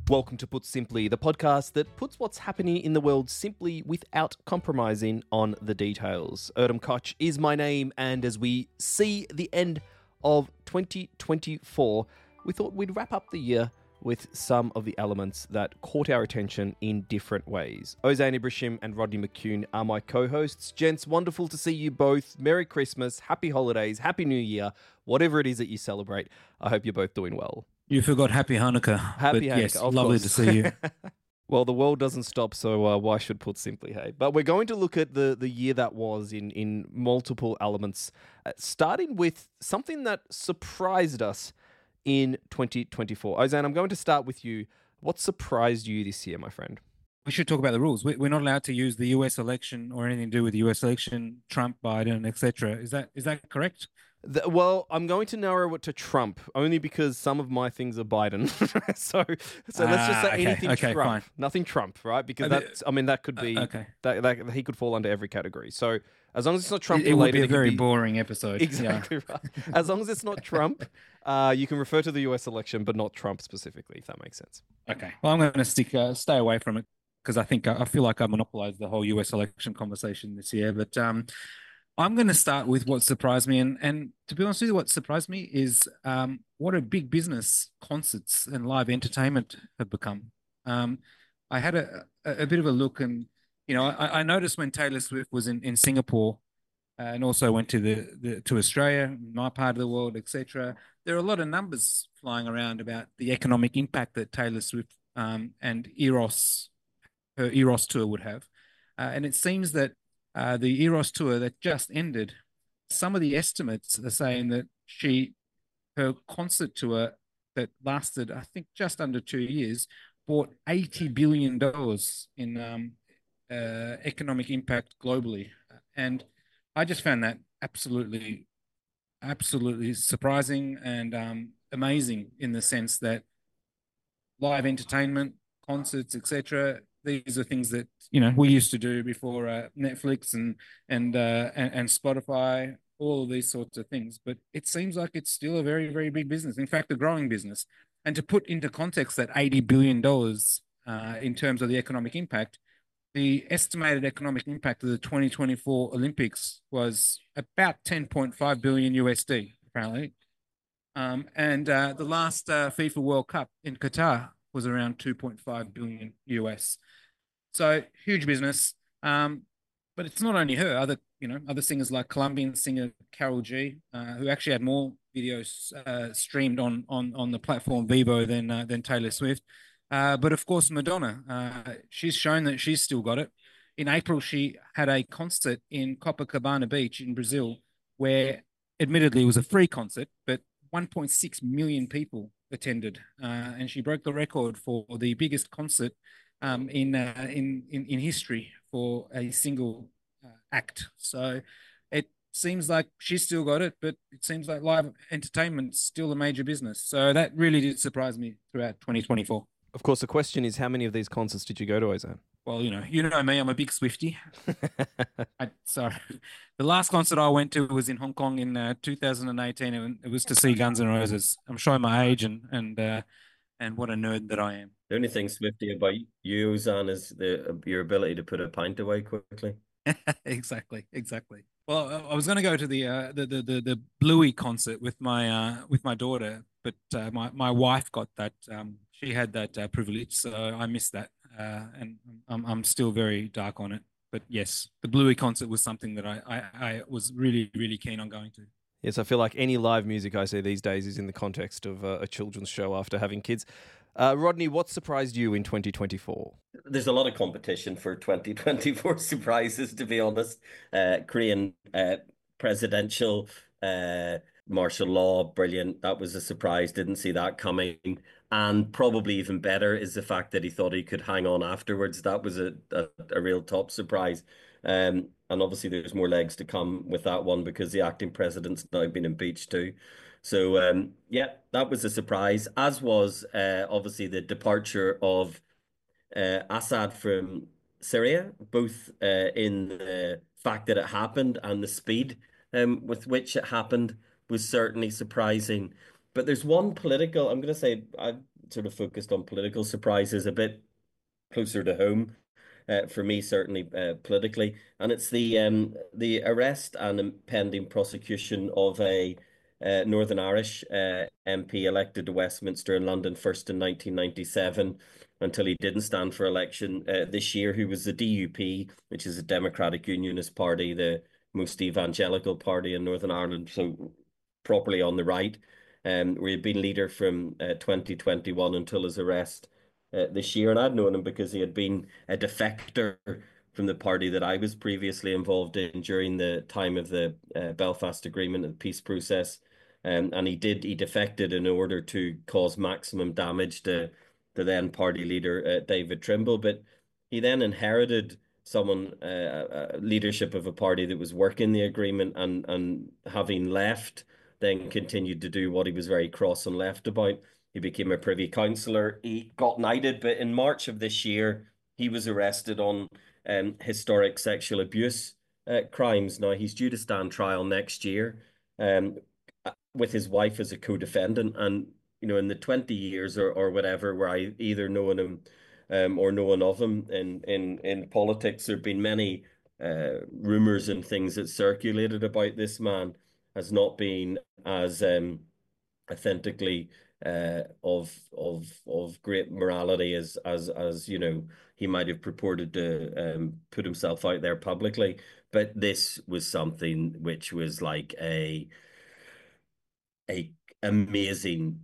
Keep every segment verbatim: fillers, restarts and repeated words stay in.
Welcome to Put Simply, the podcast that puts what's happening in the world simply without compromising on the details. Erdem Koch is my name, and as we see the end of twenty twenty-four, we thought we'd wrap up the year with some of the elements that caught our attention in different ways. Ozan Ibrahim and Rodney McCune are my co-hosts. Gents, wonderful to see you both. Merry Christmas, Happy Holidays, Happy New Year, whatever it is that you celebrate. I hope you're both doing well. You forgot Happy Hanukkah. Happy but Hanukkah, yes, of lovely course. to see you. Well, the world doesn't stop, so uh, why should Put Simply, hey? But we're going to look at the, the year that was in, in multiple elements, uh, starting with something that surprised us in twenty twenty-four. Ozan, I'm going to start with you. What surprised you this year, my friend? We should talk about the rules. We- We're not allowed to use the U S election or anything to do with the U S election, Trump, Biden, et cetera. Is that is that correct? The, well, I'm going to narrow it to Trump, only because some of my things are Biden. so so let's just say Ah, okay, anything okay, Trump. fine. Nothing Trump, right? Because Uh, that's, I mean, that could be, Uh, okay. that, that he could fall under every category. So as long as it's not Trump It, it would related, be a it can very be, boring episode. Yeah. exactly right. As long as it's not Trump, uh, you can refer to the U S election, but not Trump specifically, if that makes sense. Okay. Well, I'm going to stick, uh, stay away from it because I think I, I feel like I monopolized the whole U S election conversation this year. But um, I'm going to start with what surprised me, and and to be honest with you, what surprised me is um, what a big business concerts and live entertainment have become. Um, I had a, a a bit of a look, and you know, I, I noticed when Taylor Swift was in in Singapore, uh, and also went to the, the to Australia, my part of the world, et cetera. There are a lot of numbers flying around about the economic impact that Taylor Swift um, and Eros, her Eros tour would have, uh, and it seems that uh, the Eros tour that just ended, some of the estimates are saying that she, her concert tour that lasted, I think, just under two years, brought eighty billion dollars in um, uh, economic impact globally. And I just found that absolutely, absolutely surprising and um, amazing in the sense that live entertainment, concerts, et cetera. These are things that you know we used to do before uh, Netflix and and, uh, and and Spotify, all of these sorts of things. But it seems like it's still a very very big business. In fact, a growing business. And to put into context that eighty billion dollars uh, in terms of the economic impact, the estimated economic impact of the twenty twenty-four Olympics was about ten point five billion U S D, apparently. Um, and uh, the last uh, FIFA World Cup in Qatar was around two point five billion U S. So huge business. Um, but it's not only her. Other, you know, other singers like Colombian singer Carol G, uh, who actually had more videos uh, streamed on on on the platform Vivo than uh, than Taylor Swift. Uh, but of course, Madonna, uh, she's shown that she's still got it. In April, she had a concert in Copacabana Beach in Brazil, where admittedly it was a free concert, but one point six million people attended, uh, and she broke the record for the biggest concert um, in, uh, in in in history for a single uh, act. So it seems like she's still got it, but it seems like live entertainment's still a major business. So that really did surprise me throughout twenty twenty-four. Of course, the question is, how many of these concerts did you go to, Ozan? Well, you know, you know me, I'm a big Swiftie. I, so the last concert I went to was in Hong Kong in uh, two thousand eighteen, and it was to see Guns N' Roses. I'm showing my age and and uh, and what a nerd that I am. The only thing Swifty about you, Ozan, is the your ability to put a pint away quickly. Exactly, exactly. Well, I I was going to go to the uh, the the the, the Bluey concert with my uh, with my daughter, but uh, my my wife got that. Um, she had that uh, privilege, so I missed that, uh, and I'm I'm still very dark on it. But yes, the Bluey concert was something that I I, I was really really keen on going to. Yes, I feel like any live music I see these days is in the context of uh, a children's show after having kids. Uh, Rodney, what surprised you in twenty twenty-four? There's a lot of competition for twenty twenty-four surprises, to be honest. Uh, Korean uh, presidential uh, martial law, brilliant. That was a surprise. Didn't see that coming. And probably even better is the fact that he thought he could hang on afterwards. That was a, a, a real top surprise. Um, and obviously there's more legs to come with that one because the acting president's now been impeached too. So um, yeah, that was a surprise, as was uh, obviously the departure of uh, Assad from Syria, both uh, in the fact that it happened and the speed um, with which it happened was certainly surprising. But there's one political, I'm going to say, I sort of focused on political surprises, a bit closer to home. Uh, for me, certainly uh, politically, and it's the um, the arrest and impending prosecution of a uh, Northern Irish uh, M P elected to Westminster in London first in nineteen ninety-seven until he didn't stand for election uh, this year, who was the D U P, which is a Democratic Unionist Party, the most evangelical party in Northern Ireland, so properly on the right, um, where he'd been leader from uh, twenty twenty-one until his arrest uh, this year. And I'd known him because he had been a defector from the party that I was previously involved in during the time of the uh, Belfast Agreement and peace process. Um, and he did, he defected in order to cause maximum damage to the then party leader, uh, David Trimble. But he then inherited someone, uh, uh, leadership of a party that was working the agreement, and, and having left, then continued to do what he was very cross and left about. He became a Privy Councillor. He got knighted, but in March of this year, he was arrested on um, historic sexual abuse uh, crimes. Now, he's due to stand trial next year um, with his wife as a co-defendant. And, you know, in the twenty years or, or whatever, where I either known him um, or knowing of him in, in, in politics, there have been many uh, rumours and things that circulated about this man as not being as um, authentically uh, of of of great morality as as as you know he might have purported to um, put himself out there publicly. But this was something which was like a a amazing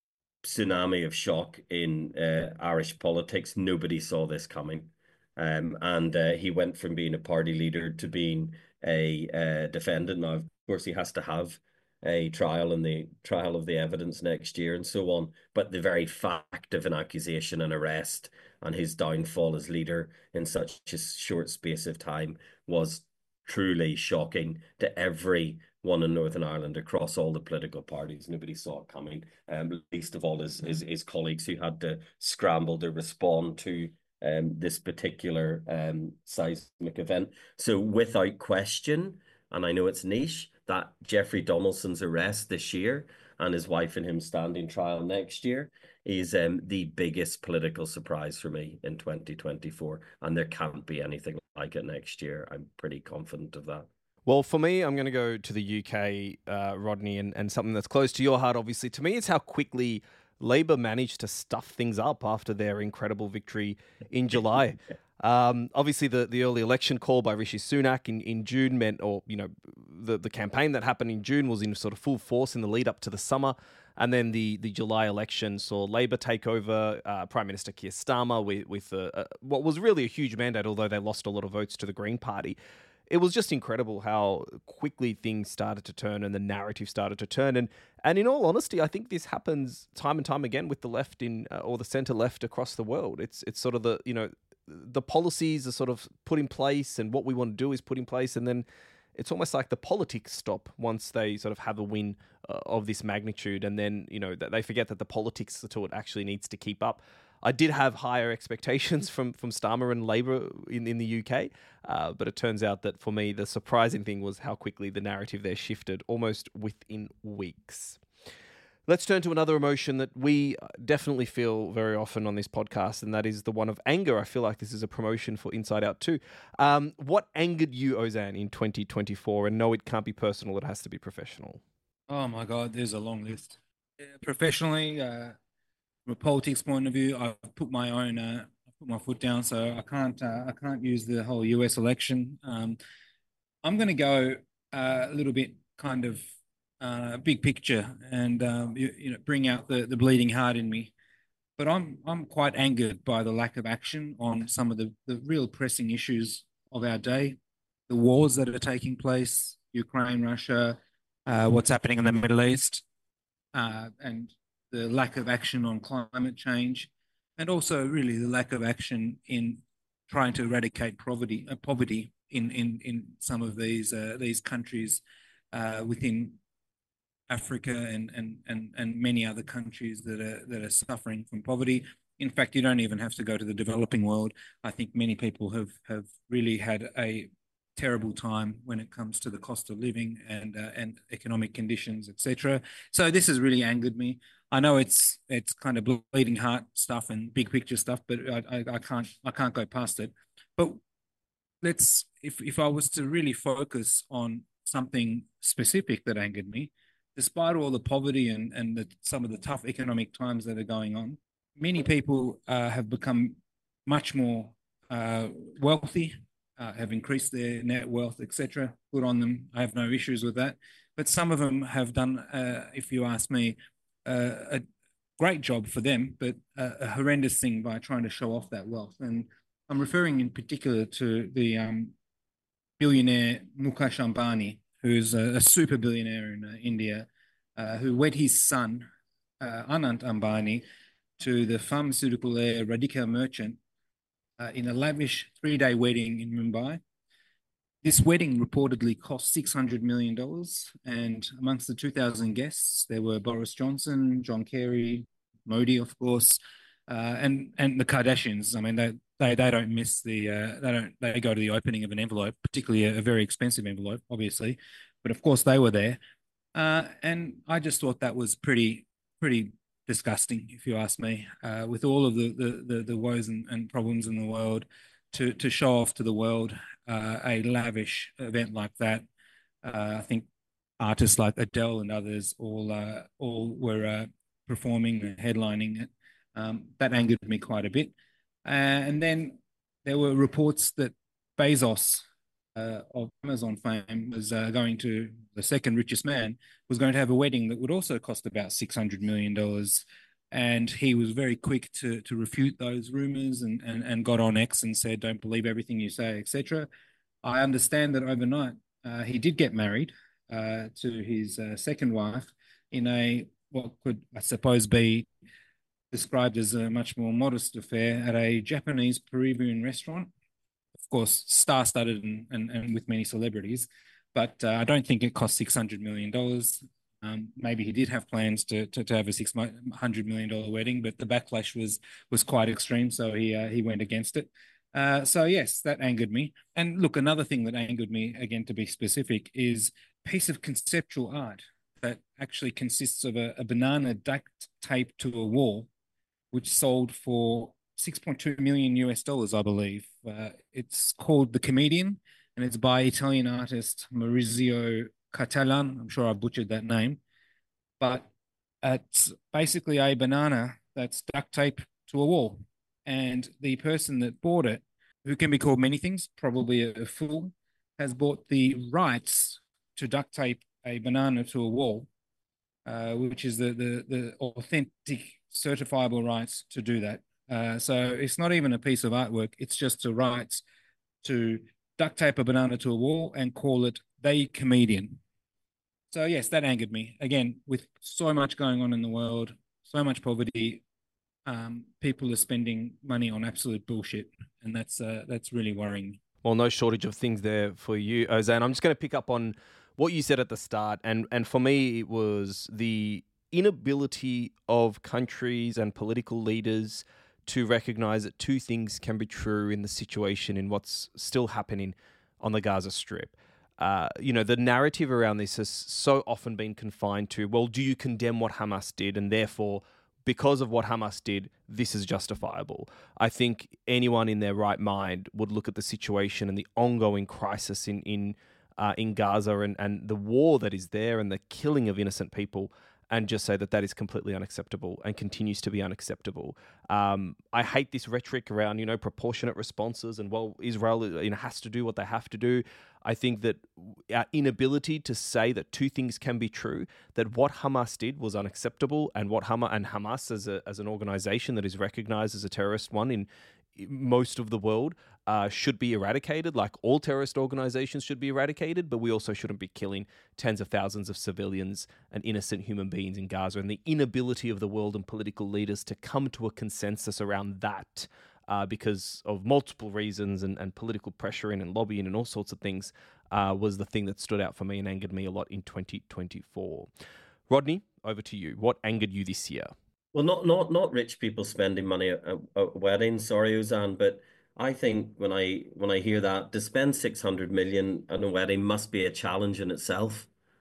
tsunami of shock in uh, Irish politics. Nobody saw this coming. Um, and uh, he went from being a party leader to being a uh, defendant. Now, of course, he has to have a trial and the trial of the evidence next year and so on. But the very fact of an accusation and arrest and his downfall as leader in such a short space of time was truly shocking to every one in Northern Ireland across all the political parties. Nobody saw it coming, um, least of all his, his, his colleagues who had to scramble to respond to um, this particular um, seismic event. So without question, and I know it's niche, that Jeffrey Donaldson's arrest this year and his wife and him standing trial next year is um, the biggest political surprise for me in twenty twenty-four. And there can't be anything like it next year. I'm pretty confident of that. Well, for me, I'm going to go to the U K, uh, Rodney, and, and something that's close to your heart, obviously. To me, it's how quickly Labour managed to stuff things up after their incredible victory in July. Um, obviously, the, the early election call by Rishi Sunak in, in June meant, or, you know, the, the campaign that happened in June was in sort of full force in the lead up to the summer. And then the, the July election saw Labour take over, uh, Prime Minister Keir Starmer with, with a, a, what was really a huge mandate, although they lost a lot of votes to the Green Party. It was just incredible how quickly things started to turn and the narrative started to turn. And and in all honesty, I think this happens time and time again with the left in uh, or the centre left across the world. It's it's sort of the, you know, the policies are sort of put in place and what we want to do is put in place. And then it's almost like the politics stop once they sort of have a win uh, of this magnitude. And then, you know, they forget that the politics to it actually needs to keep up. I did have higher expectations from, from Starmer and Labour in, in the U K, uh, but it turns out that for me, the surprising thing was how quickly the narrative there shifted almost within weeks. Let's turn to another emotion that we definitely feel very often on this podcast, and that is the one of anger. I feel like this is a promotion for Inside Out too. Um, what angered you, Ozan, in twenty twenty-four? And no, it can't be personal. It has to be professional. Oh my God, there's a long list. Yeah, professionally, uh, from a politics point of view, I've put my own, uh, I put my foot down, so I can't, uh, I can't use the whole U S election. Um, I'm going to go uh, a little bit kind of uh, big picture and um, you, you know bring out the the bleeding heart in me. But I'm I'm quite angered by the lack of action on some of the the real pressing issues of our day, the wars that are taking place, Ukraine, Russia, uh, what's happening in the Middle East, uh, and the lack of action on climate change, and also really the lack of action in trying to eradicate poverty, uh, poverty in, in, in some of these uh, these countries uh, within Africa and, and and and many other countries that are that are suffering from poverty. In fact, you don't even have to go to the developing world. I think many people have have really had a terrible time when it comes to the cost of living and uh, and economic conditions, et cetera. So this has really angered me. I know it's it's kind of bleeding heart stuff and big picture stuff, but I, I, I can't I can't go past it. But let's if if I was to really focus on something specific that angered me, despite all the poverty and and the, some of the tough economic times that are going on, many people uh, have become much more uh, wealthy, uh, have increased their net wealth, et cetera. Good on them. I have no issues with that. But some of them have done, uh, if you ask me, uh, a great job for them, but a, a horrendous thing by trying to show off that wealth. And I'm referring in particular to the um, billionaire Mukesh Ambani, who's a, a super billionaire in uh, India, uh, who wed his son, uh, Anant Ambani, to the pharmaceutical heir Radhika Merchant uh, in a lavish three-day wedding in Mumbai. This wedding reportedly cost six hundred million dollars, and amongst the two thousand guests, there were Boris Johnson, John Kerry, Modi, of course, uh, and and the Kardashians. I mean, they they they don't miss the uh, they don't they go to the opening of an envelope, particularly a, a very expensive envelope, obviously, but of course they were there, uh, and I just thought that was pretty pretty disgusting, if you ask me, uh, with all of the the the, the woes and, and problems in the world, to to show off to the world uh, a lavish event like that. Uh, I think artists like Adele and others all uh, all were uh, performing and headlining it. Um, that angered me quite a bit. Uh, and then there were reports that Bezos uh, of Amazon fame was uh, going to, the second richest man, was going to have a wedding that would also cost about six hundred million dollars. And he was very quick to to refute those rumors, and, and, and got on X and said, don't believe everything you say, et cetera. I understand that overnight uh, he did get married uh, to his uh, second wife in a, what could, I suppose, be described as a much more modest affair at a Japanese Peruvian restaurant. Of course, star-studded and, and, and with many celebrities, but uh, I don't think it cost six hundred million dollars. Um, maybe he did have plans to, to, to have a six hundred million dollar wedding, but the backlash was was quite extreme, so he uh, he went against it. Uh, so yes, that angered me. And look, another thing that angered me, again to be specific, is a piece of conceptual art that actually consists of a, a banana duct taped to a wall, which sold for six point two million U S dollars, I believe. Uh, it's called The Comedian, and it's by Italian artist Maurizio Catalan. I'm sure I butchered that name, but it's basically a banana that's duct taped to a wall. And the person that bought it, who can be called many things, probably a, a fool, has bought the rights to duct tape a banana to a wall, uh, which is the, the, the authentic certifiable rights to do that. Uh, so it's not even a piece of artwork. It's just the rights to duct tape a banana to a wall and call it The Comedian. So yes, that angered me. Again, with so much going on in the world, so much poverty, um, people are spending money on absolute bullshit, and that's uh, that's really worrying. Well, no shortage of things there for you, Ozan. I'm just going to pick up on what you said at the start, and and for me, it was the inability of countries and political leaders to recognize that two things can be true in the situation in what's still happening on the Gaza Strip. Uh, you know, the narrative around this has so often been confined to, well, do you condemn what Hamas did? And therefore, because of what Hamas did, this is justifiable. I think anyone in their right mind would look at the situation and the ongoing crisis in in uh, in Gaza and, and the war that is there and the killing of innocent people, and just say that that is completely unacceptable and continues to be unacceptable. Um, I hate this rhetoric around, you know, proportionate responses and, well, Israel, you know, has to do what they have to do. I think that our inability to say that two things can be true, that what Hamas did was unacceptable, and what Hamas and Hamas as a as an organization that is recognized as a terrorist one in most of the world uh, should be eradicated, like all terrorist organizations should be eradicated, but we also shouldn't be killing tens of thousands of civilians and innocent human beings in Gaza. And the inability of the world and political leaders to come to a consensus around that uh, because of multiple reasons and, and political pressuring and lobbying and all sorts of things uh, was the thing that stood out for me and angered me a lot in twenty twenty-four. Rodney, over to you. What angered you this year? Well, not not not rich people spending money at, at weddings, sorry, Ozan, but I think when I when I hear that, to spend six hundred million on a wedding must be a challenge in itself.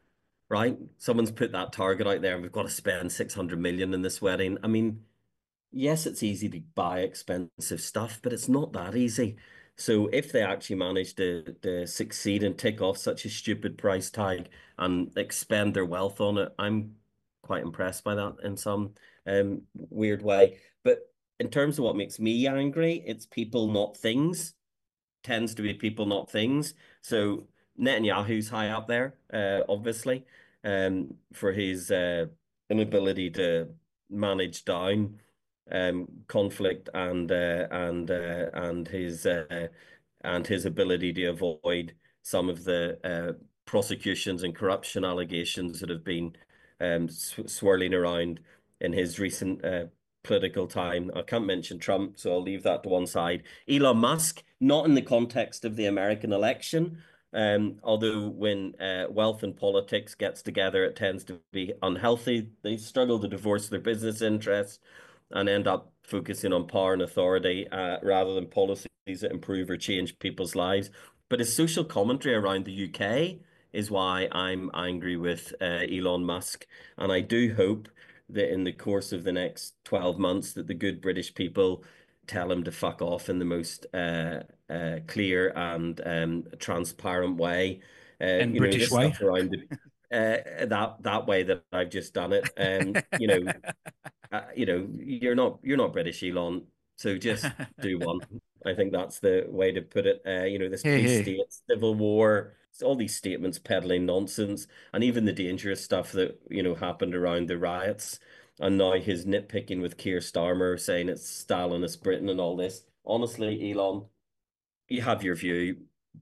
right? Someone's put that target out there, and we've got to spend six hundred million in this wedding. I mean, yes, it's easy to buy expensive stuff, but it's not that easy. So if they actually manage to, to succeed and tick off such a stupid price tag and expend their wealth on it, I'm quite impressed by that in some um, weird way. But in terms of what makes me angry, it's people, not things. Tends to be people, not things. So Netanyahu's high up there, uh, obviously, um, for his uh, inability to manage down um, conflict and uh, and uh, and his uh, and his ability to avoid some of the uh, prosecutions and corruption allegations that have been um, sw swirling around in his recent uh, political time. I can't mention Trump, so I'll leave that to one side. Elon Musk, not in the context of the American election, um, although when uh, wealth and politics gets together, it tends to be unhealthy. They struggle to divorce their business interests and end up focusing on power and authority uh, rather than policies that improve or change people's lives. But his social commentary around the U K is why I'm angry with uh, Elon Musk. And I do hope that in the course of the next twelve months that the good British people tell him to fuck off in the most uh, uh, clear and um, transparent way. Uh, And you know, British this way. stuff around the, uh, that that way that I've just done it. Um, you know, uh, you know, you're not you're not British, Elon, so just do one. I think that's the way to put it. Uh, you know, this Hey, police hey. state, civil war, all these statements peddling nonsense, and even the dangerous stuff that, you know, happened around the riots, and now his nitpicking with Keir Starmer saying it's Stalinist Britain and all this. Honestly, Elon, you have your view.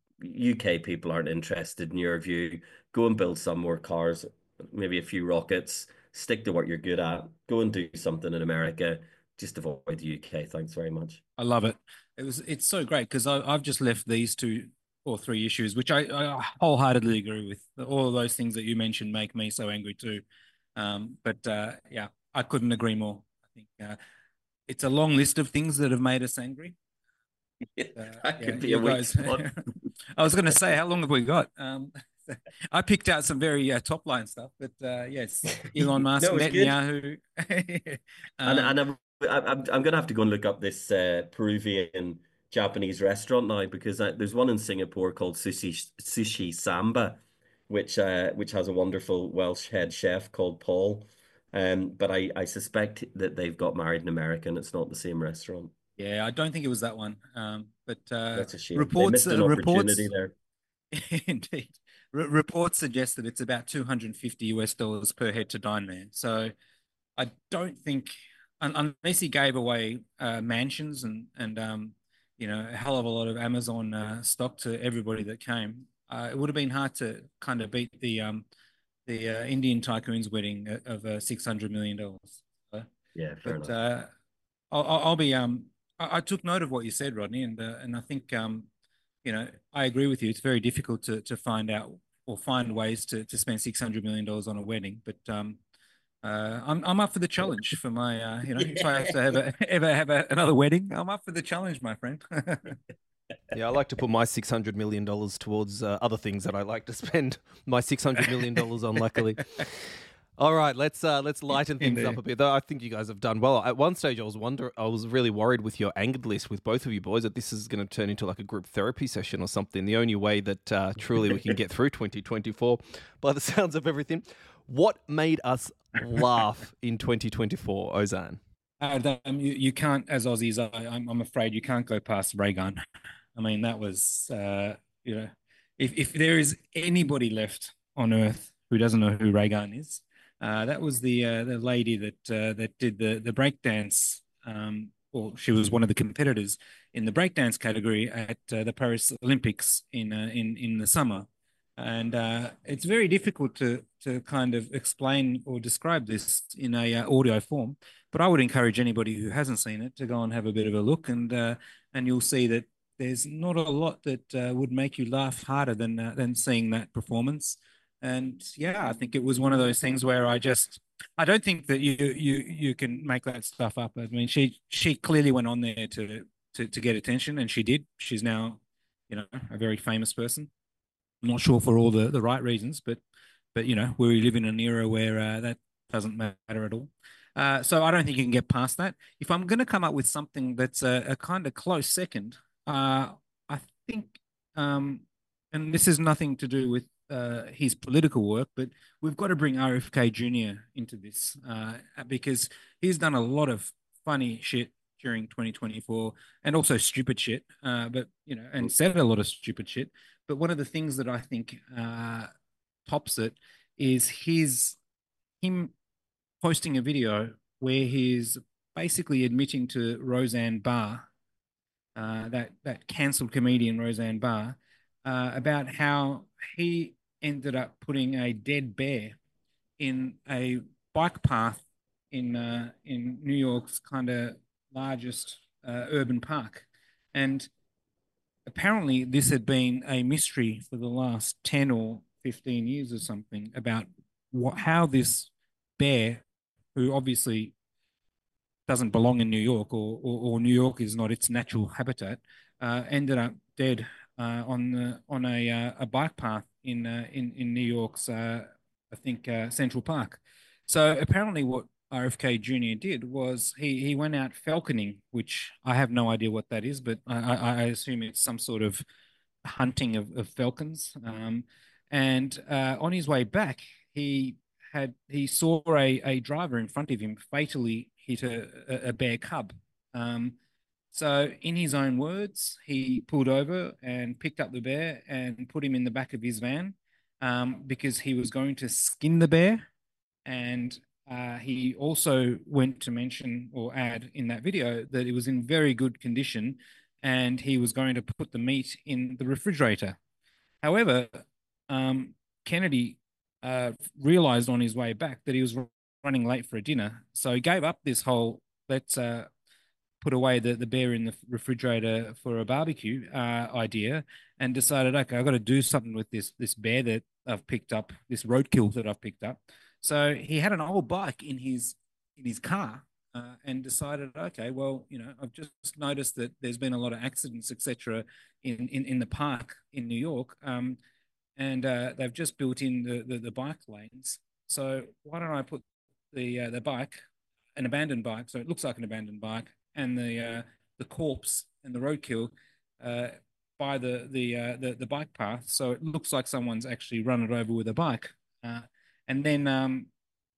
U K people aren't interested in your view. Go and build some more cars, maybe a few rockets. Stick to what you're good at. Go and do something in America. Just avoid the U K. Thanks very much. I love it. It was it's so great because I've just left these two or three issues, which I, I wholeheartedly agree with. All of those things that you mentioned make me so angry too. Um, but uh, yeah, I couldn't agree more. I think uh, it's a long list of things that have made us angry. Uh, That yeah, could be a you weak guys. spot. I was going to say, how long have we got? Um, I picked out some very uh, top line stuff, but uh, yes, Elon Musk, No, it was good. Netanyahu. And um, and I'm I'm I'm gonna have to go and look up this uh, Peruvian Japanese restaurant now because I, there's one in Singapore called Sushi Sushi Samba, which uh which has a wonderful Welsh head chef called Paul. Um, but I I suspect that they've got married in America and it's not the same restaurant. yeah, I don't think it was that one. Um, but uh, That's a shame. They reports, missed an uh, opportunity reports, there. indeed, R reports suggest that it's about two hundred fifty U S dollars per head to dine there. So I don't think, un unless he gave away uh, mansions and and um, you know, a hell of a lot of Amazon uh, stock to everybody that came, uh, it would have been hard to kind of beat the um the uh, Indian tycoon's wedding of uh, six hundred million dollars. So, Yeah, fair but enough. uh, I'll, I'll be um I, I took note of what you said, Rodney, and uh, and I think um you know I agree with you. It's very difficult to to find out or find ways to to spend six hundred million dollars on a wedding, but um uh, I'm I'm up for the challenge for my uh, you know if I have to have a, ever have a, another wedding, I'm up for the challenge, my friend. Yeah, I like to put my six hundred million dollars towards uh, other things that I like to spend my six hundred million dollars on, luckily. All right, let's uh, let's lighten things Indeed. up a bit. Though I think you guys have done well. At one stage, I was wonder, I was really worried with your angered list with both of you boys that this is going to turn into like a group therapy session or something. The only way that uh, truly we can get through twenty twenty-four, by the sounds of everything. What made us laugh in twenty twenty-four, Ozan? Uh, that, um, you, you can't, as Aussies, I, I'm, I'm afraid you can't go past Raygun. I mean, that was, uh, you know, if, if there is anybody left on Earth who doesn't know who Raygun is, uh, that was the uh, the lady that uh, that did the the breakdance. Um, well, she was one of the competitors in the breakdance category at uh, the Paris Olympics in uh, in in the summer. And uh, it's very difficult to to kind of explain or describe this in a uh, audio form. But I would encourage anybody who hasn't seen it to go and have a bit of a look, and uh, and you'll see that there's not a lot that uh, would make you laugh harder than uh, than seeing that performance. And yeah, I think it was one of those things where I just I don't think that you you you can make that stuff up. I mean, she she clearly went on there to to to get attention, and she did. She's now, you know, a very famous person. I'm not sure for all the the right reasons, but but you know, we live in an era where uh, that doesn't matter at all. Uh, so I don't think you can get past that. If I'm going to come up with something that's a, a kind of close second, uh, I think, um, and this is nothing to do with uh, his political work, but we've got to bring R F K Junior into this uh, because he's done a lot of funny shit during twenty twenty-four and also stupid shit, uh, but you know, and said a lot of stupid shit. But one of the things that I think uh, tops it is his him posting a video where he's basically admitting to Roseanne Barr, uh, that that cancelled comedian Roseanne Barr, uh, about how he ended up putting a dead bear in a bike path in uh, in New York's kind of largest uh, urban park, and apparently this had been a mystery for the last ten or fifteen years or something about what how this bear, who obviously doesn't belong in New York, or or, or New York is not its natural habitat, uh, ended up dead uh, on the on a uh, a bike path in uh, in in New York's uh, I think uh, Central Park. So apparently, what R F K Junior did was he he went out falconing, which I have no idea what that is, but I, I, I assume it's some sort of hunting of, of falcons. Um, and uh, on his way back, he had he saw a, a driver in front of him fatally hit a, a bear cub. Um, so, in his own words, he pulled over and picked up the bear and put him in the back of his van um, because he was going to skin the bear. And uh, he also went to mention or add in that video that it was in very good condition and he was going to put the meat in the refrigerator. However, um, Kennedy uh, realized on his way back that he was running late for a dinner. So he gave up this whole let's uh, put away the, the bear in the refrigerator for a barbecue uh, idea and decided, okay, I've got to do something with this this bear that I've picked up, this roadkill that I've picked up. So he had an old bike in his in his car uh, and decided, okay, well, you know, I've just noticed that there's been a lot of accidents, et cetera, in, in, in the park in New York. Um, and uh, they've just built in the, the, the bike lanes. So why don't I put the uh, the bike, an abandoned bike, so it looks like an abandoned bike, and the uh, the corpse and the roadkill uh, by the the, uh, the the bike path, so it looks like someone's actually run it over with a bike. Uh, and then um,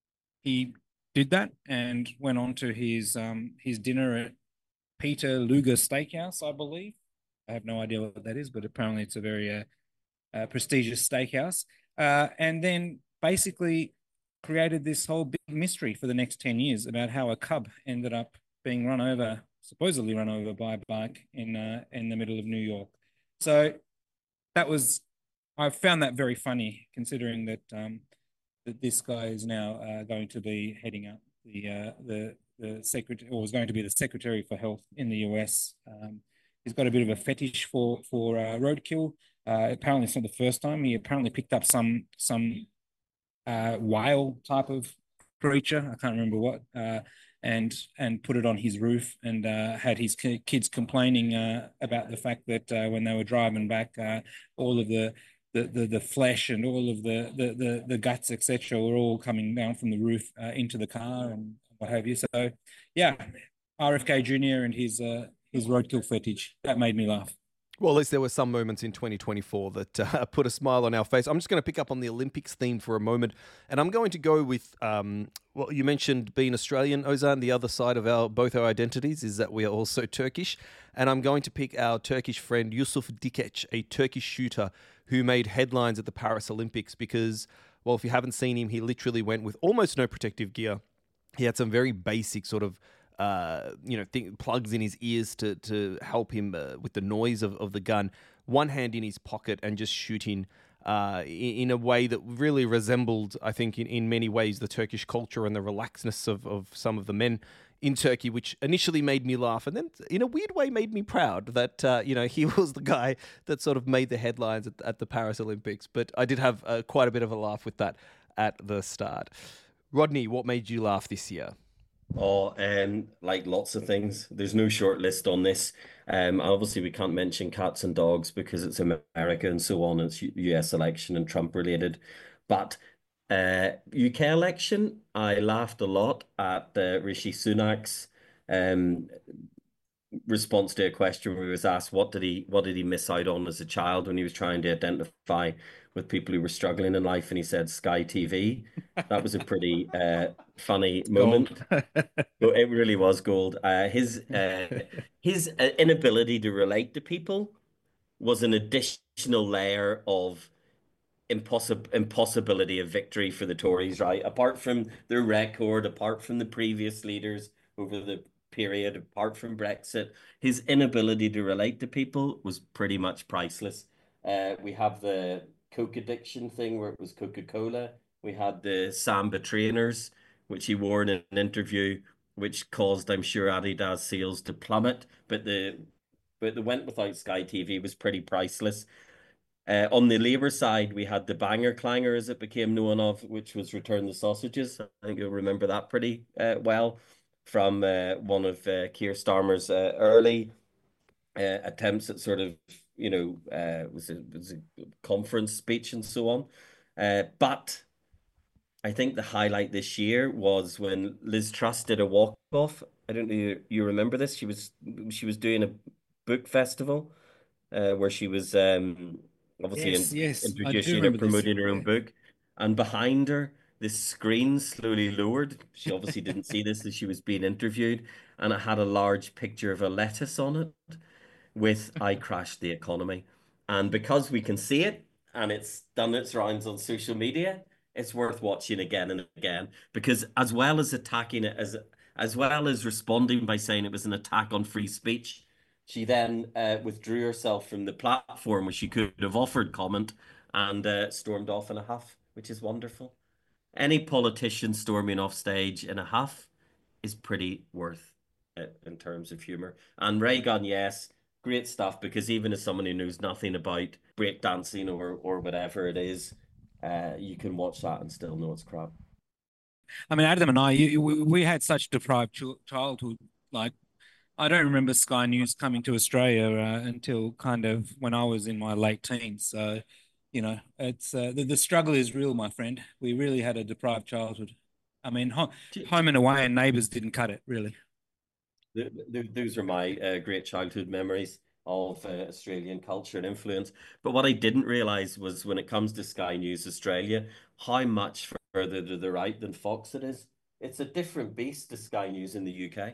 he did that and went on to his um, his dinner at Peter Luger Steakhouse, I believe. I have no idea what that is, but apparently it's a very uh, uh, prestigious steakhouse. Uh, and then basically created this whole big mystery for the next ten years about how a cub ended up being run over, supposedly run over by a bike in uh, in the middle of New York. So that was, I found that very funny considering that um, that this guy is now uh, going to be heading up the uh, the the secretary, or was going to be the Secretary for Health in the U S. Um, he's got a bit of a fetish for for uh, roadkill. Uh, apparently, it's not the first time. He apparently picked up some some uh, whale type of creature. I can't remember what, uh, and and put it on his roof and uh, had his kids complaining uh, about the fact that uh, when they were driving back, uh, all of the the, the the flesh and all of the the the, the guts, et cetera, were all coming down from the roof uh, into the car and what have you. So, yeah, R F K Junior and his uh, his roadkill fetish, that made me laugh. Well, at least there were some moments in twenty twenty-four that uh, put a smile on our face. I'm just going to pick up on the Olympics theme for a moment, and I'm going to go with, um, well, you mentioned being Australian, Ozan. The other side of our both our identities is that we are also Turkish, and I'm going to pick our Turkish friend Yusuf Dikec, a Turkish shooter who made headlines at the Paris Olympics because, well, if you haven't seen him, he literally went with almost no protective gear. He had some very basic sort of Uh, you know, th- plugs in his ears to to help him uh, with the noise of, of the gun, one hand in his pocket and just shooting uh, in, in a way that really resembled, I think, in, in many ways, the Turkish culture and the relaxedness of, of some of the men in Turkey, which initially made me laugh and then in a weird way made me proud that, uh, you know, he was the guy that sort of made the headlines at, at the Paris Olympics. But I did have uh, quite a bit of a laugh with that at the start. Rodney, what made you laugh this year? Oh, um, like lots of things. There's no short list on this. Um, obviously we can't mention cats and dogs because it's America and so on. It's U S election and Trump related. But Uh, U K election, I laughed a lot at uh, Rishi Sunak's um, response to a question where he was asked what did he what did he miss out on as a child when he was trying to identify with people who were struggling in life, and he said Sky T V. That was a pretty uh, funny moment. Gold. It really was gold. Uh, his uh, his uh, inability to relate to people was an additional layer of impossible impossibility of victory for the Tories, right? Apart from their record, apart from the previous leaders over the period, apart from Brexit, his inability to relate to people was pretty much priceless. Uh, we have the Coke addiction thing where it was Coca-Cola. We had the Samba trainers, which he wore in an interview, which caused, I'm sure, Adidas sales to plummet. But the but the went without Sky T V was pretty priceless. Uh, on the Labour side, we had the banger clanger, as it became known of, which was Return the Sausages. I think you'll remember that pretty uh, well from uh, one of uh, Keir Starmer's uh, early uh, attempts at sort of, you know, uh, was a, was a conference speech and so on. Uh, but I think the highlight this year was when Liz Truss did a walk off. I don't know you, you remember this. She was she was doing a book festival uh, where she was um, obviously Yes, in, yes, I do introducing or remember this. promoting her own Yeah. book. And behind her, this screen slowly lowered. She obviously didn't see this as she was being interviewed, and it had a large picture of a lettuce on it with I crashed the economy. And because we can see it and it's done its rounds on social media, it's worth watching again and again because as well as attacking it as as well as responding by saying it was an attack on free speech, she then uh, withdrew herself from the platform where she could have offered comment and uh, stormed off in a huff, which is wonderful. Any politician storming off stage in a huff is pretty worth it in terms of humor. And Reagan, yes, great stuff because even as someone who knows nothing about breakdancing or or whatever it is, uh, you can watch that and still know it's crap. I mean, Adam and I, you, we, we had such deprived ch childhood. Like, I don't remember Sky News coming to Australia uh, until kind of when I was in my late teens. So, you know, it's uh, the, the struggle is real, my friend. We really had a deprived childhood. I mean, ho home and away and neighbours didn't cut it, really. Those are my uh, great childhood memories of uh, Australian culture and influence. But what I didn't realize was when it comes to Sky News Australia, how much further to the right than Fox it is. It's a different beast to Sky News in the U K.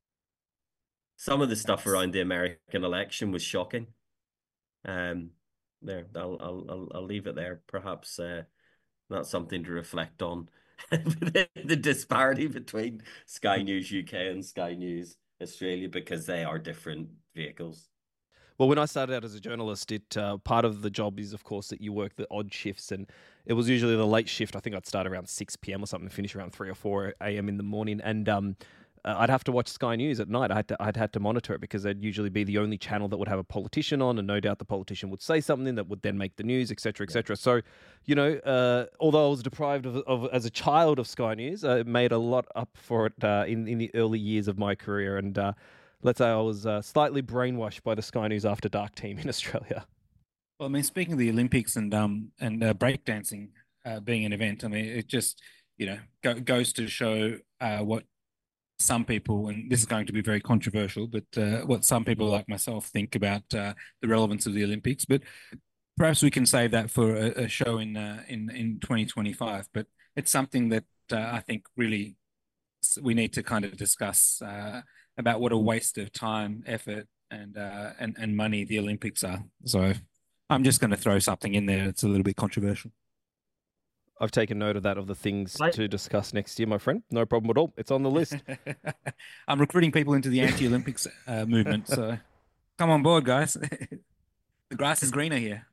Some of the stuff That's, around the American election was shocking. Um, there, I'll I'll I'll, I'll leave it there. Perhaps uh, that's something to reflect on. the, the disparity between Sky News U K and Sky News Australia because they are different vehicles. Well, when I started out as a journalist, it uh, part of the job is, of course, that you work the odd shifts, and it was usually the late shift. I think I'd start around six p m or something, finish around three or four a m in the morning, and um, uh, I'd have to watch Sky News at night. I had to, I'd had to monitor it because they'd usually be the only channel that would have a politician on, and no doubt the politician would say something that would then make the news, et cetera, et cetera. So, you know, uh, although I was deprived of, of as a child of Sky News, uh, it made a lot up for it uh, in in the early years of my career, and. Uh, Let's say I was uh, slightly brainwashed by the Sky News After Dark team in Australia. well, I mean, speaking of the Olympics and um and uh, breakdancing uh, being an event, I mean, it just you know go, goes to show uh, what some people, and this is going to be very controversial, but uh, what some people like myself think about uh, the relevance of the Olympics. But perhaps we can save that for a, a show in uh, in in twenty twenty-five. But it's something that uh, I think really we need to kind of discuss uh, about what a waste of time, effort, and uh, and and money the Olympics are. So I'm just going to throw something in there. It's a little bit controversial. I've taken note of that, of the things Right. to discuss next year, my friend. No problem at all. It's on the list. I'm recruiting people into the anti-Olympics uh, movement. So come on board, guys. The grass is greener here.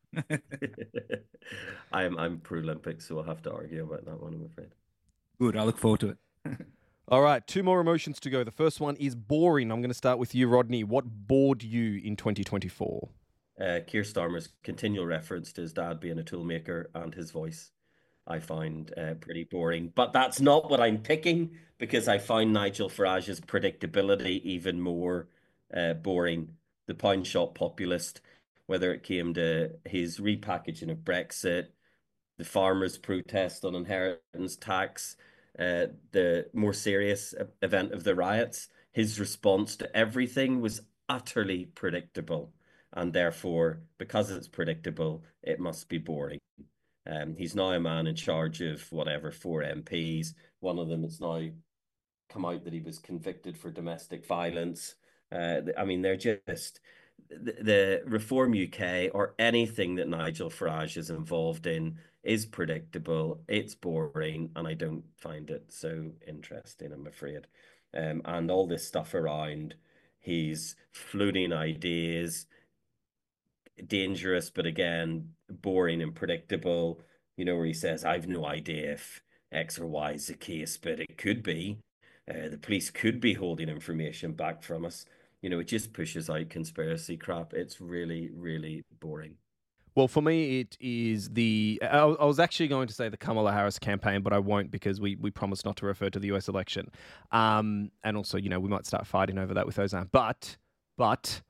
I'm I'm pro Olympics, so we'll have to argue about that one, I'm afraid. Good. I look forward to it. All right, two more emotions to go. The first one is boring. I'm going to start with you, Rodney. What bored you in twenty twenty-four? Uh, Keir Starmer's continual reference to his dad being a toolmaker and his voice, I find uh, pretty boring. But that's not what I'm picking because I find Nigel Farage's predictability even more uh, boring. The pound shop populist, whether it came to his repackaging of Brexit, the farmers' protest on inheritance tax, uh, the more serious event of the riots, his response to everything was utterly predictable. And therefore, because it's predictable, it must be boring. Um, he's now a man in charge of whatever, four M Ps. One of them has now come out that he was convicted for domestic violence. Uh, I mean, they're just the, the Reform U K or anything that Nigel Farage is involved in is predictable. It's boring, and I don't find it so interesting, I'm afraid. Um, and all this stuff around, he's floating ideas, dangerous, but again, boring and predictable. You know, where he says, I've no idea if X or Y is the case, but it could be. Uh, the police could be holding information back from us. You know, it just pushes out conspiracy crap. It's really, really boring. Well, for me, it is the. I, I was actually going to say the Kamala Harris campaign, but I won't because we we promised not to refer to the U S election. Um, and also, you know, we might start fighting over that with Ozan. But, but,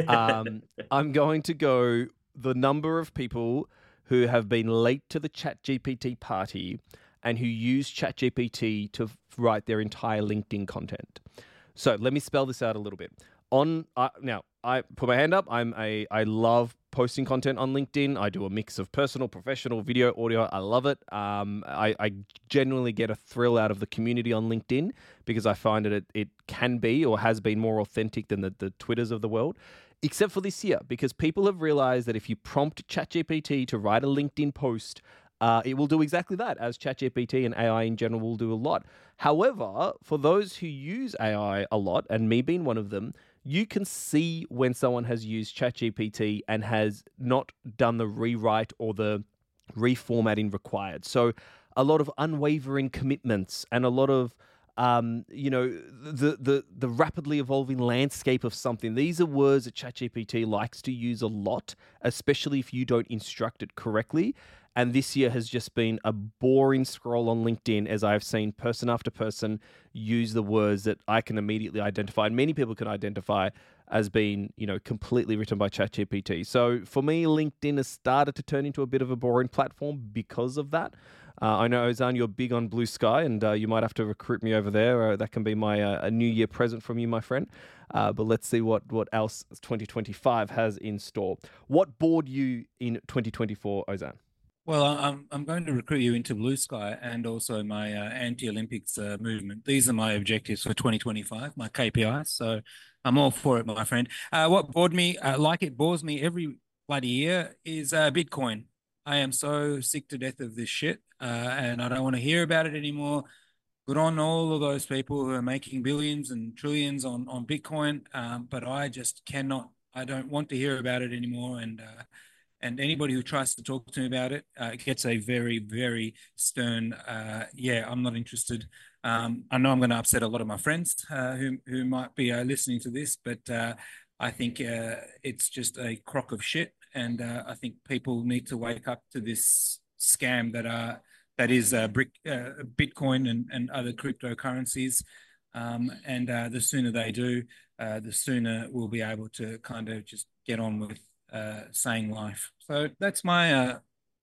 um, I'm going to go the number of people who have been late to the ChatGPT party and who use ChatGPT to write their entire LinkedIn content. So let me spell this out a little bit. On uh, now, I put my hand up. I'm a I love posting content on LinkedIn. I do a mix of personal, professional, video, audio. I love it. Um, I, I genuinely get a thrill out of the community on LinkedIn because I find that it, it can be or has been more authentic than the, the Twitters of the world. Except for this year, because people have realized that if you prompt ChatGPT to write a LinkedIn post, uh, it will do exactly that, as ChatGPT and A I in general will do a lot. However, for those who use A I a lot, and me being one of them, you can see when someone has used ChatGPT and has not done the rewrite or the reformatting required. So a lot of unwavering commitments and a lot of um, you know, the, the the rapidly evolving landscape of something. These are words that ChatGPT likes to use a lot, especially if you don't instruct it correctly. And this year has just been a boring scroll on LinkedIn as I've seen person after person use the words that I can immediately identify, and many people can identify as being, you know, completely written by ChatGPT. So for me, LinkedIn has started to turn into a bit of a boring platform because of that. Uh, I know, Ozan, you're big on Blue Sky, and uh, you might have to recruit me over there. Uh, that can be my uh, a New Year present from you, my friend. Uh, but let's see what, what else twenty twenty-five has in store. What bored you in twenty twenty-four, Ozan? Well, I'm I'm going to recruit you into Blue Sky and also my uh, anti-Olympics uh, movement. These are my objectives for twenty twenty-five, my K P Is. So I'm all for it, my friend. Uh, what bored me, uh, like it bores me every bloody year, is uh, Bitcoin. I am so sick to death of this shit, uh, and I don't want to hear about it anymore. Good on all of those people who are making billions and trillions on on Bitcoin, um, but I just cannot. I don't want to hear about it anymore, and. Uh, And anybody who tries to talk to me about it uh, gets a very, very stern, uh, yeah, I'm not interested. Um, I know I'm going to upset a lot of my friends uh, who, who might be uh, listening to this, but uh, I think uh, it's just a crock of shit. And uh, I think people need to wake up to this scam that are, that is uh, brick, uh, Bitcoin and, and other cryptocurrencies. Um, and uh, the sooner they do, uh, the sooner we'll be able to kind of just get on with Uh, saying life. So that's my. Uh,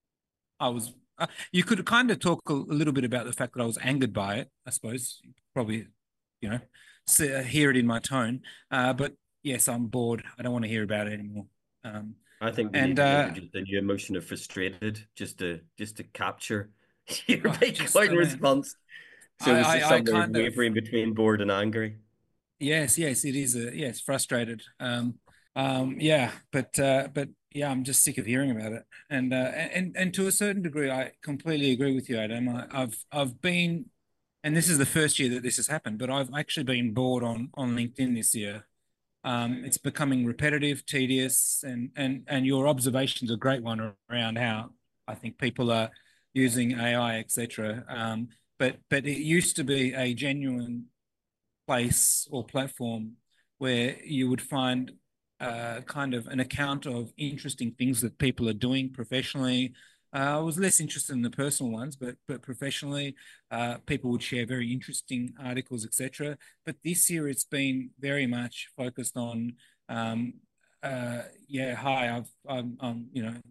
I was. Uh, you could kind of talk a, a little bit about the fact that I was angered by it. I suppose probably, you know, see, uh, hear it in my tone. Uh, but yes, I'm bored. I don't want to hear about it anymore. Um, I think we need and to uh, introduce a new emotion of frustrated, just to just to capture your oh, just Bitcoin I mean, response. So I, it's I, I somewhere kind of. wavering between bored and angry. Yes, yes, it is. A, yes, frustrated. Um, um, yeah, but uh, but yeah, I'm just sick of hearing about it, and uh, and and to a certain degree, I completely agree with you, Adam. I, I've I've been, and this is the first year that this has happened, but I've actually been bored on on LinkedIn this year. Um, it's becoming repetitive, tedious, and and and your observation's a great one around how I think people are using A I, et cetera. Um, but but it used to be a genuine place or platform where you would find uh, kind of an account of interesting things that people are doing professionally. Uh, I was less interested in the personal ones, but but professionally, uh, people would share very interesting articles, et cetera. But this year, it's been very much focused on, um, uh, yeah, hi, I've, I'm, I'm, you know,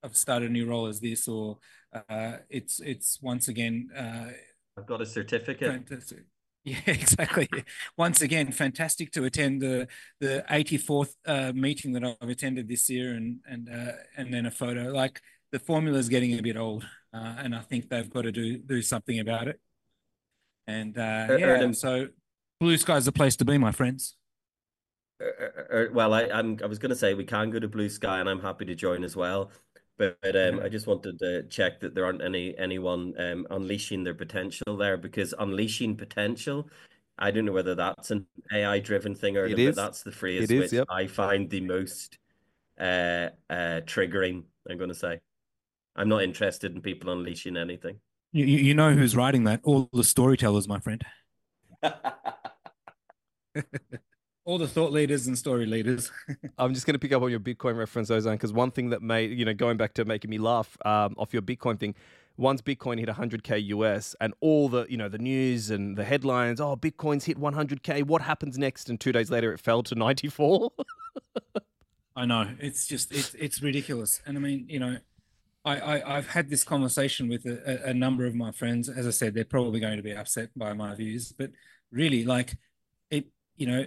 I've started a new role as this, or uh, it's it's once again. Uh, I've got a certificate. fantastic. Yeah, exactly. Once again, fantastic to attend the the eighty-fourth uh, meeting that I've attended this year, and and uh, and then a photo. Like the formula is getting a bit old, uh, and I think they've got to do do something about it. And uh, Er- yeah, Erdem, so blue sky's the place to be, my friends. er- er- well, I, I'm I was going to say we can go to Blue Sky, and I'm happy to join as well. But, but um, Yeah. I just wanted to check that there aren't any anyone um unleashing their potential there, because unleashing potential, I don't know whether that's an A I driven thing or It but is. that's the It phrase is. which Yep. I find the most uh uh triggering. I'm going to say I'm not interested in people unleashing anything. You, you you know who's writing that? All the storytellers, my friend. All the thought leaders and story leaders. I'm just going to pick up on your Bitcoin reference, Ozan, because one thing that made, you know, going back to making me laugh um, off your Bitcoin thing, once Bitcoin hit one hundred K U S and all the, you know, the news and the headlines, oh, Bitcoin's hit one hundred K, what happens next? And two days later, it fell to ninety-four. I know it's just it's it's ridiculous, and I mean, you know, I, I I've had this conversation with a, a number of my friends. As I said, they're probably going to be upset by my views, but really, like it, you know,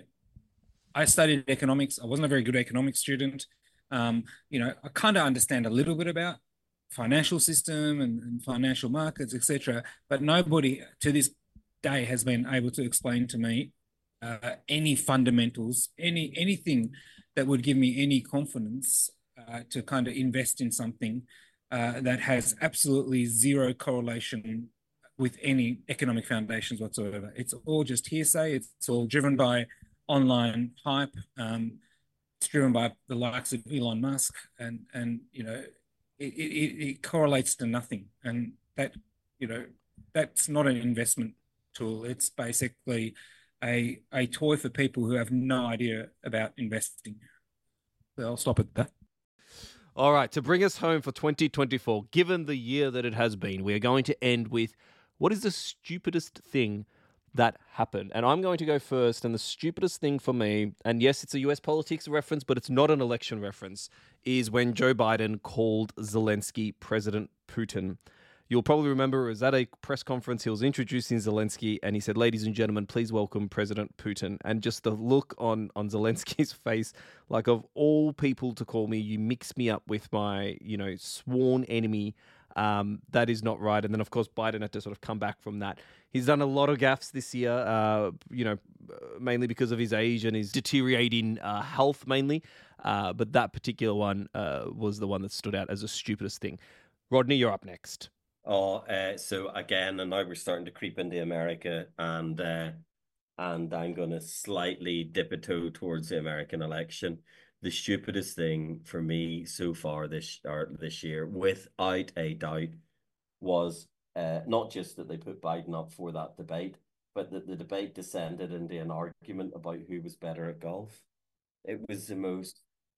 I studied economics. I wasn't a very good economics student. Um, you know, I kind of understand a little bit about financial system and, and financial markets, et cetera. But nobody to this day has been able to explain to me uh, any fundamentals, any anything that would give me any confidence uh, to kind of invest in something uh, that has absolutely zero correlation with any economic foundations whatsoever. It's all just hearsay. It's all driven by online hype. Um, it's driven by the likes of Elon Musk, and and you know, it, it, it correlates to nothing, and that you know, that's not an investment tool. It's basically a a toy for people who have no idea about investing. So I'll stop at that. All right, to bring us home for twenty twenty-four, given the year that it has been, we are going to end with what is the stupidest thing that happened? And I'm going to go first. And the stupidest thing for me, and yes, it's a U S politics reference, but it's not an election reference, is when Joe Biden called Zelensky President Putin. You'll probably remember it was at a press conference. He was introducing Zelensky and he said, "Ladies and gentlemen, please welcome President Putin." And just the look on, on Zelensky's face, like, of all people to call me, you mix me up with my, you know, sworn enemy. Um, that is not right. And then, of course, Biden had to sort of come back from that. He's done a lot of gaffes this year, uh, you know, mainly because of his age and his deteriorating uh, health, mainly. Uh, but that particular one uh, was the one that stood out as the stupidest thing. Rodney, you're up next. Oh, uh, so again, and now we're starting to creep into America, and uh, and I'm going to slightly dip a toe towards the American election. The stupidest thing for me so far this or this year, without a doubt, was uh, not just that they put Biden up for that debate, but that the debate descended into an argument about who was better at golf. It was the most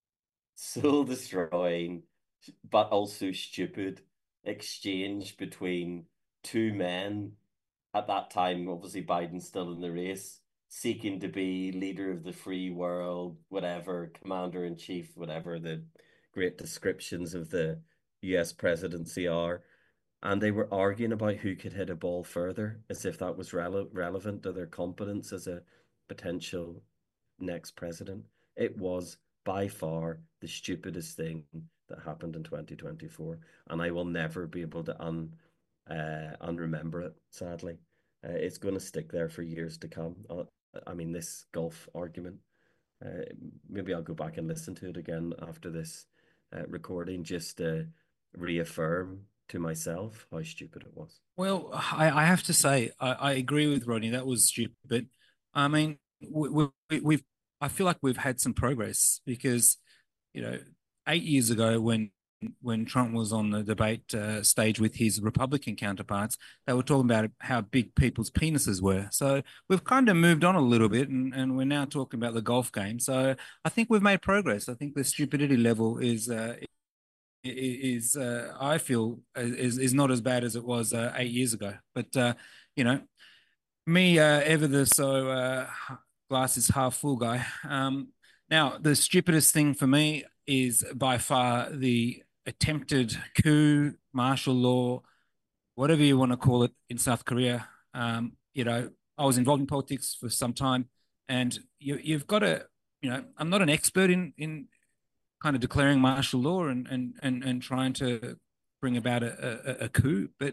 soul destroying, but also stupid exchange between two men at that time. Obviously, Biden's still in the race, seeking to be leader of the free world, whatever, commander in chief, whatever the great descriptions of the U S presidency are. And they were arguing about who could hit a ball further, as if that was rele- relevant to their competence as a potential next president. It was by far the stupidest thing that happened in twenty twenty-four, and I will never be able to un uh, unremember it. Sadly, uh, it's going to stick there for years to come. Uh, I mean, this golf argument. Uh, maybe I'll go back and listen to it again after this uh, recording, just to reaffirm to myself how stupid it was. Well, I, I have to say, I, I agree with Rodney. That was stupid. I mean, we, we, we've, I feel like we've had some progress because, you know, eight years ago when when Trump was on the debate uh, stage with his Republican counterparts, they were talking about how big people's penises were. So we've kind of moved on a little bit, and, and we're now talking about the golf game. So I think we've made progress. I think the stupidity level is uh, is uh, I feel is is not as bad as it was uh, eight years ago. But uh, you know, me uh, ever the so uh, glass is half full guy. Um, now the stupidest thing for me is by far the attempted coup, martial law, whatever you want to call it, in South Korea. Um, you know, I was involved in politics for some time, and you, you've got to, you know, I'm not an expert in in kind of declaring martial law and and and, and trying to bring about a, a, a coup, but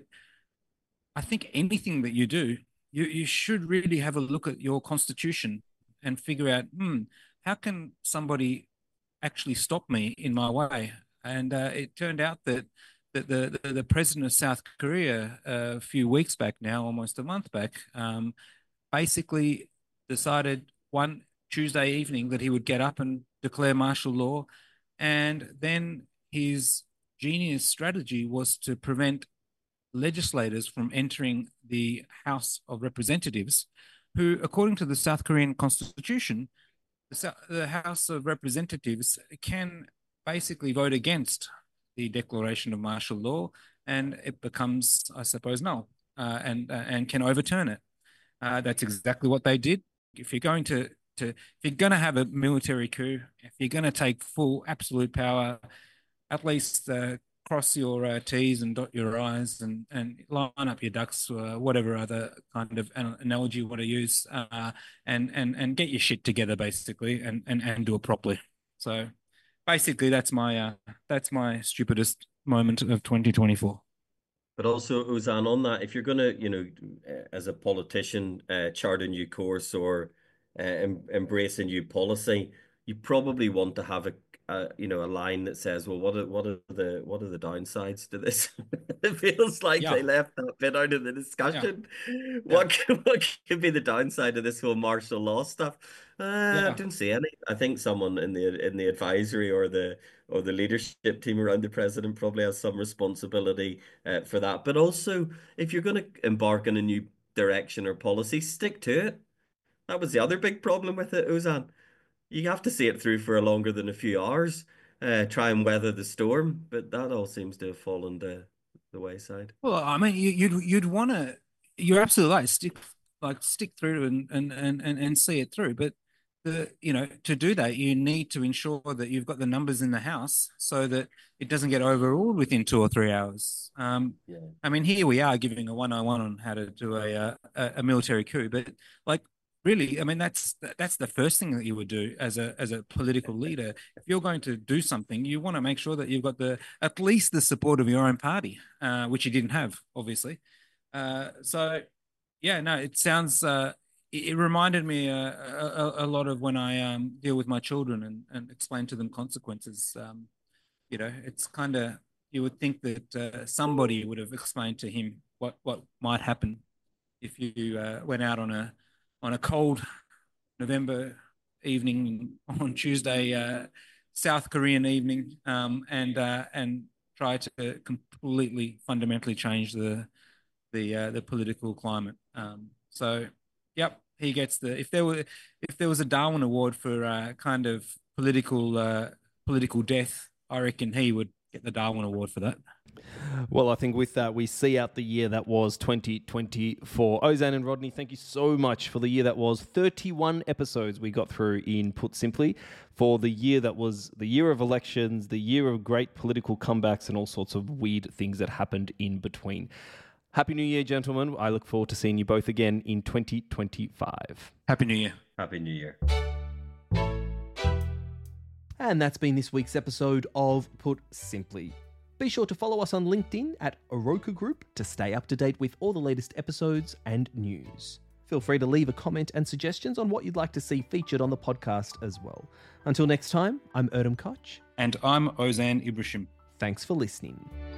I think anything that you do, you you should really have a look at your constitution and figure out, hmm, how can somebody actually stop me in my way? And uh, it turned out that that the, the the president of South Korea uh, a few weeks back now, almost a month back, um, basically decided one Tuesday evening that he would get up and declare martial law, and then his genius strategy was to prevent legislators from entering the House of Representatives, who, according to the South Korean constitution, the, the House of Representatives can basically vote against the declaration of martial law, and it becomes, I suppose, null, uh, and uh, and can overturn it. Uh, that's exactly what they did. If you're going to to if you're going to have a military coup, if you're going to take full absolute power, at least uh, cross your uh, T's and dot your I's, and and line up your ducks, uh, whatever other kind of analogy you want to use, uh, and and and get your shit together basically, and and and do it properly. So basically, that's my uh, that's my stupidest moment of twenty twenty-four. But also, Ozan, on that, if you're going to, you know, as a politician, uh, chart a new course or uh, em embrace a new policy, you probably want to have a, a, you know, a line that says, well, what are, what are the what are the downsides to this? It feels like yeah. they left that bit out of the discussion. Yeah. What, yeah. what could be the downside of this whole martial law stuff? Uh, yeah. I didn't see any. I think someone in the in the advisory or the or the leadership team around the president probably has some responsibility uh, for that. But also, if you're going to embark on a new direction or policy, stick to it. That was the other big problem with it, Ozan. You have to see it through for longer than a few hours, uh, try and weather the storm. But that all seems to have fallen to the wayside. Well, I mean, you, you'd you'd want to. You're absolutely right. Stick like stick through and and and and see it through. But the you know to do that, you need to ensure that you've got the numbers in the house so that it doesn't get overruled within two or three hours. Um, yeah. I mean, here we are giving a one oh one on how to do a, a a military coup, but like. Really, I mean, that's that's the first thing that you would do as a as a political leader. If you're going to do something, you want to make sure that you've got the at least the support of your own party, uh, which you didn't have, obviously. Uh, so, yeah, no, it sounds. Uh, it, it reminded me uh, a, a lot of when I um, deal with my children and, and explain to them consequences. Um, you know, it's kind of you would think that uh, somebody would have explained to him what what might happen if you uh, went out on a on a cold November evening on Tuesday, uh, South Korean evening, um, and uh, and try to completely fundamentally change the the uh, the political climate. Um, so, yep, he gets the if there were if there was a Darwin Award for uh, kind of political uh, political death, I reckon he would get the Darwin Award for that. Well, I think with that, we see out the year that was twenty twenty-four. Ozan and Rodney, thank you so much for the year that was. thirty-one episodes we got through in Put Simply for the year that was the year of elections, the year of great political comebacks and all sorts of weird things that happened in between. Happy New Year, gentlemen. I look forward to seeing you both again in twenty twenty-five. Happy New Year. Happy New Year. And that's been this week's episode of Put Simply. Be sure to follow us on LinkedIn at Oroku Group to stay up to date with all the latest episodes and news. Feel free to leave a comment and suggestions on what you'd like to see featured on the podcast as well. Until next time, I'm Erdem Koch. And I'm Ozan Ibrahim. Thanks for listening.